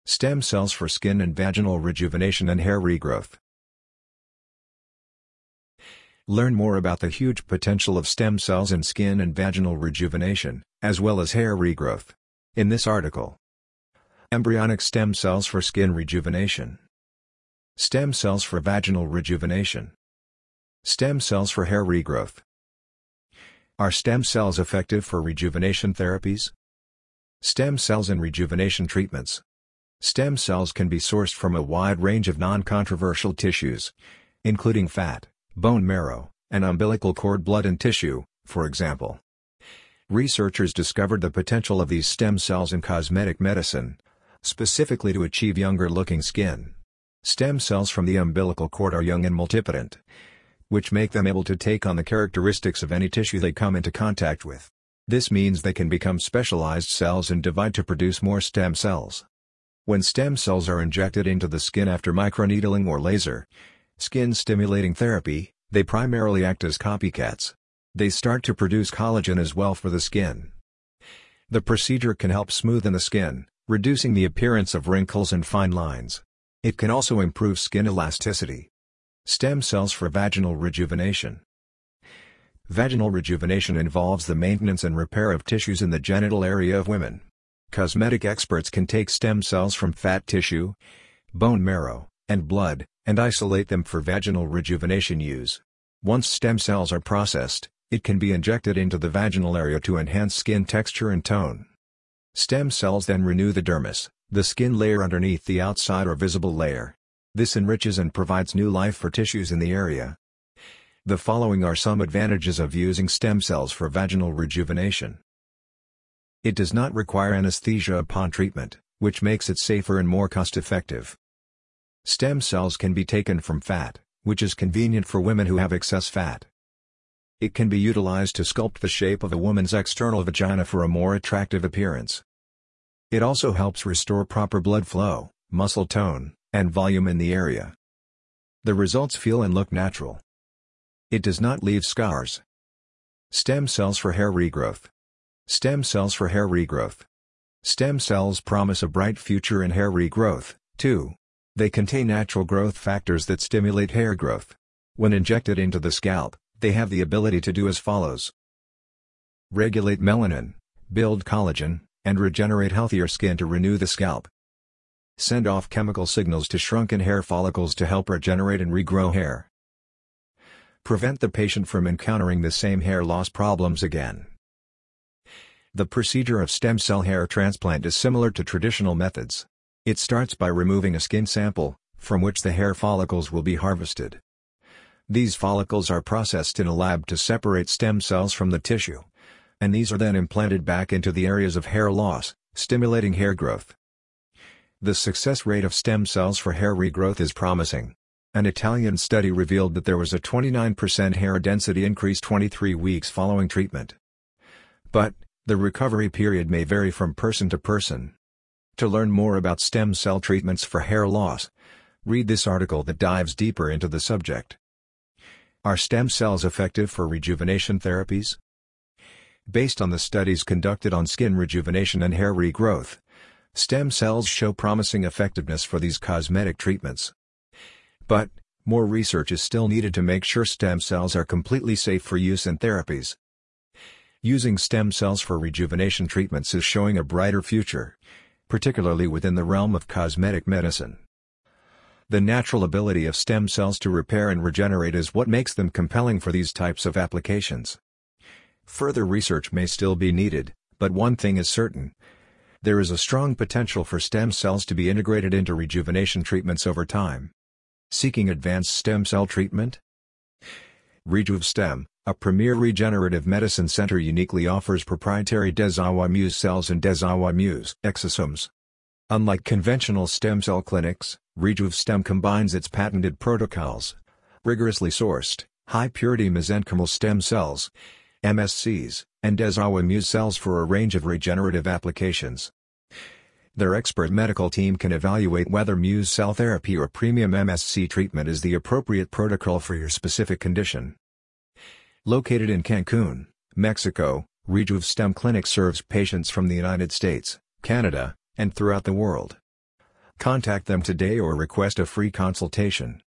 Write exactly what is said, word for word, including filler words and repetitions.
Stem cells for skin and vaginal rejuvenation and hair regrowth. Learn more about the huge potential of stem cells in skin and vaginal rejuvenation, as well as hair regrowth, in this article. Embryonic stem cells for skin rejuvenation. Stem cells for vaginal rejuvenation. Stem cells for hair regrowth. Are stem cells effective for rejuvenation therapies? Stem cells and rejuvenation treatments. Stem cells can be sourced from a wide range of non-controversial tissues, including fat, bone marrow, and umbilical cord blood and tissue, for example. Researchers discovered the potential of these stem cells in cosmetic medicine, specifically to achieve younger-looking skin. Stem cells from the umbilical cord are young and multipotent, which make them able to take on the characteristics of any tissue they come into contact with. This means they can become specialized cells and divide to produce more stem cells. When stem cells are injected into the skin after microneedling or laser skin-stimulating therapy, they primarily act as copycats. They start to produce collagen as well for the skin. The procedure can help smoothen the skin, reducing the appearance of wrinkles and fine lines. It can also improve skin elasticity. Stem cells for vaginal rejuvenation. Vaginal rejuvenation involves the maintenance and repair of tissues in the genital area of women. Cosmetic experts can take stem cells from fat tissue, bone marrow, and blood, and isolate them for vaginal rejuvenation use. Once stem cells are processed, it can be injected into the vaginal area to enhance skin texture and tone. Stem cells then renew the dermis, the skin layer underneath the outside or visible layer. This enriches and provides new life for tissues in the area. The following are some advantages of using stem cells for vaginal rejuvenation. It does not require anesthesia upon treatment, which makes it safer and more cost-effective. Stem cells can be taken from fat, which is convenient for women who have excess fat. It can be utilized to sculpt the shape of a woman's external vagina for a more attractive appearance. It also helps restore proper blood flow, muscle tone, and volume in the area. The results feel and look natural. It does not leave scars. Stem cells for hair regrowth. Stem cells for hair regrowth. Stem cells promise a bright future in hair regrowth, too. They contain natural growth factors that stimulate hair growth. When injected into the scalp, they have the ability to do as follows: regulate melanin, build collagen, and regenerate healthier skin to renew the scalp. Send off chemical signals to shrunken hair follicles to help regenerate and regrow hair. Prevent the patient from encountering the same hair loss problems again. The procedure of stem cell hair transplant is similar to traditional methods. It starts by removing a skin sample, from which the hair follicles will be harvested. These follicles are processed in a lab to separate stem cells from the tissue, and these are then implanted back into the areas of hair loss, stimulating hair growth. The success rate of stem cells for hair regrowth is promising. An Italian study revealed that there was a twenty-nine percent hair density increase twenty-three weeks following treatment. But, the recovery period may vary from person to person. To learn more about stem cell treatments for hair loss, read this article that dives deeper into the subject. Are stem cells effective for rejuvenation therapies? Based on the studies conducted on skin rejuvenation and hair regrowth, stem cells show promising effectiveness for these cosmetic treatments. But, more research is still needed to make sure stem cells are completely safe for use in therapies. Using stem cells for rejuvenation treatments is showing a brighter future, particularly within the realm of cosmetic medicine. The natural ability of stem cells to repair and regenerate is what makes them compelling for these types of applications. Further research may still be needed, but one thing is certain: there is a strong potential for stem cells to be integrated into rejuvenation treatments over time. Seeking advanced stem cell treatment? RejuveStem, a premier regenerative medicine center, uniquely offers proprietary Desawa Muse cells and Desawa Muse exosomes. Unlike conventional stem cell clinics, RejuveStem combines its patented protocols, rigorously sourced, high-purity mesenchymal stem cells, M S Cs, and Desawa Muse cells for a range of regenerative applications. Their expert medical team can evaluate whether Muse cell therapy or premium M S C treatment is the appropriate protocol for your specific condition. Located in Cancun, Mexico, RejuveStem Clinic serves patients from the United States, Canada, and throughout the world. Contact them today or request a free consultation.